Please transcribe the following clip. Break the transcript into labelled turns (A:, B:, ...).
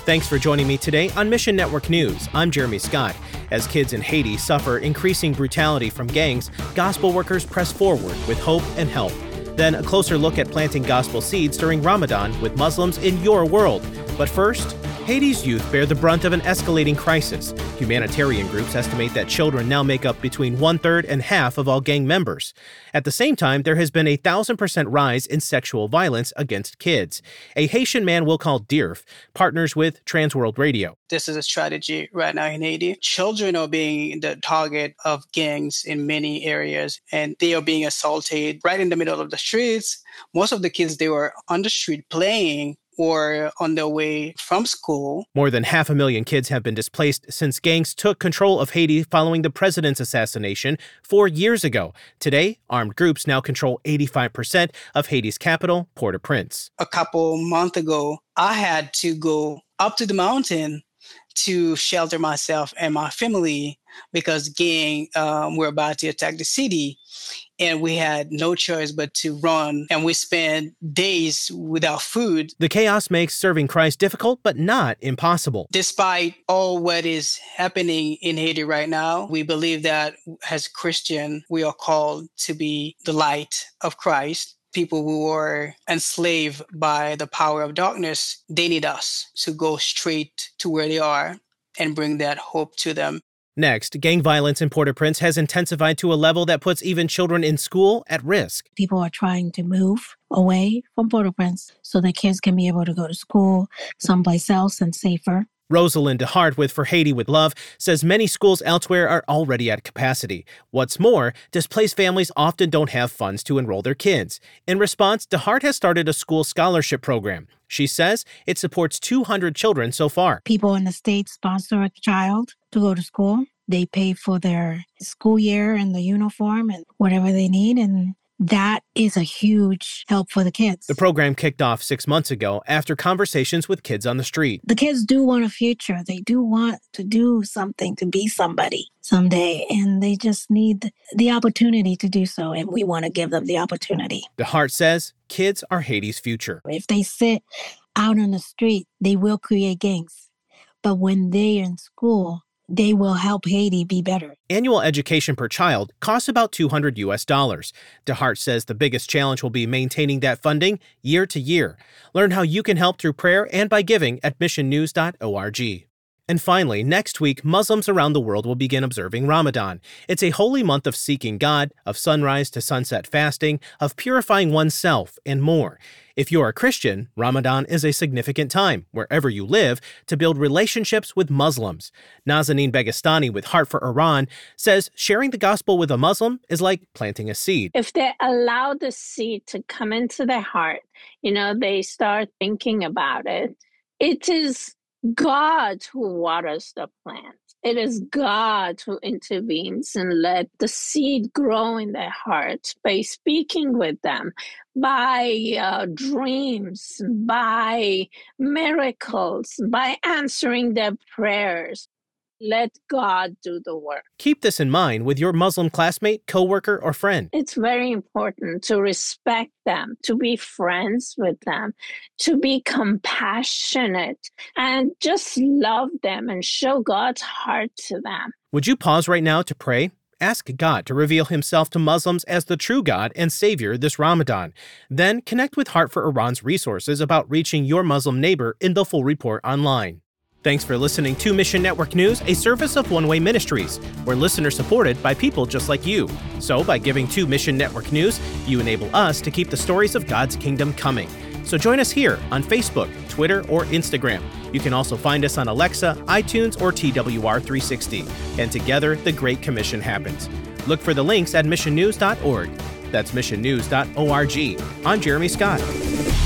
A: Thanks for joining me today on Mission Network News. I'm Jeremy Scott. As kids in Haiti suffer increasing brutality from gangs, gospel workers press forward with hope and help. Then a closer look at planting gospel seeds during Ramadan with Muslims in your world. But first, Haiti's youth bear the brunt of an escalating crisis. Humanitarian groups estimate that children now make up between 1/3 and half of all gang members. At the same time, there has been a 1,000% rise in sexual violence against kids. A Haitian man we'll call DIRF partners with Transworld Radio.
B: This is a strategy right now in Haiti. Children are being the target of gangs in many areas, and they are being assaulted right in the middle of the streets. Most of the kids, they were on the street playing or on their way from school.
A: More than 500,000 kids have been displaced since gangs took control of Haiti following the president's assassination 4 years ago. Today, armed groups now control 85% of Haiti's capital, Port-au-Prince.
B: A couple months ago, I had to go up to the mountain to shelter myself and my family because gang were about to attack the city. And we had no choice but to run, and we spent days without food.
A: The chaos makes serving Christ difficult, but not impossible.
B: Despite all what is happening in Haiti right now, we believe that as Christian, we are called to be the light of Christ. People who are enslaved by the power of darkness, they need us to go straight to where they are and bring that hope to them.
A: Next, gang violence in Port-au-Prince has intensified to a level that puts even children in school at risk.
C: People are trying to move away from Port-au-Prince so that kids can be able to go to school someplace else and safer.
A: Rosalind DeHart with For Haiti with Love says many schools elsewhere are already at capacity. What's more, displaced families often don't have funds to enroll their kids. In response, DeHart has started a school scholarship program. She says it supports 200 children so far.
C: People in the state sponsor a child to go to school. They pay for their school year and the uniform and whatever they need, and that is a huge help for the kids.
A: The program kicked off 6 months ago after conversations with kids on the street.
C: The kids do want a future. They do want to do something, to be somebody someday, and they just need the opportunity to do so, and we want to give them the opportunity.
A: DeHart says kids are Haiti's future.
C: If they sit out on the street, they will create gangs. But when they're in school, they will help Haiti be better.
A: Annual education per child costs about $200 US. DeHart says the biggest challenge will be maintaining that funding year to year. Learn how you can help through prayer and by giving at missionnews.org. And finally, next week, Muslims around the world will begin observing Ramadan. It's a holy month of seeking God, of sunrise to sunset fasting, of purifying oneself, and more. If you're a Christian, Ramadan is a significant time, wherever you live, to build relationships with Muslims. Nazanin Begistani with Heart for Iran says sharing the gospel with a Muslim is like planting a seed.
D: If they allow the seed to come into their heart, they start thinking about it. It is God who waters the plant. It is God who intervenes and let the seed grow in their heart by speaking with them, by dreams, by miracles, by answering their prayers. Let God do the work.
A: Keep this in mind with your Muslim classmate, coworker, or friend.
D: It's very important to respect them, to be friends with them, to be compassionate, and just love them and show God's heart to them.
A: Would you pause right now to pray? Ask God to reveal himself to Muslims as the true God and Savior this Ramadan. Then connect with Heart for Iran's resources about reaching your Muslim neighbor in the full report online. Thanks for listening to Mission Network News, a service of One Way Ministries. We're listener-supported by people just like you. So by giving to Mission Network News, you enable us to keep the stories of God's kingdom coming. So join us here on Facebook, Twitter, or Instagram. You can also find us on Alexa, iTunes, or TWR360. And together, the Great Commission happens. Look for the links at missionnews.org. That's missionnews.org. I'm Jeremy Scott.